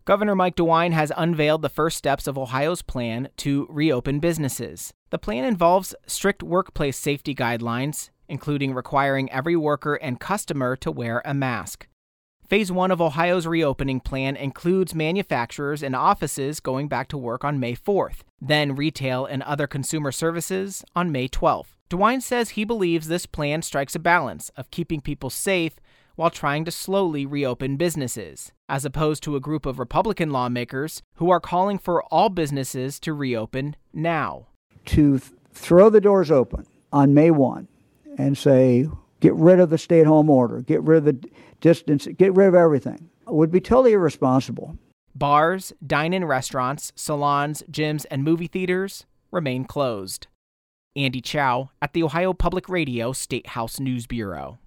Governor Mike DeWine has unveiled the first steps of Ohio's plan to reopen businesses. The plan involves strict workplace safety guidelines, including requiring every worker and customer to wear a mask. Phase 1 of Ohio's reopening plan includes manufacturers and offices going back to work on May 4th, then retail and other consumer services on May 12th. DeWine says he believes this plan strikes a balance of keeping people safe while trying to slowly reopen businesses, as opposed to a group of Republican lawmakers who are calling for all businesses to reopen now. To throw the doors open on May 1 and say, get rid of the stay-at-home order, get rid of the distance, get rid of everything, would be totally irresponsible. Bars, dine-in restaurants, salons, gyms, and movie theaters remain closed. Andy Chow at the Ohio Public Radio State House News Bureau.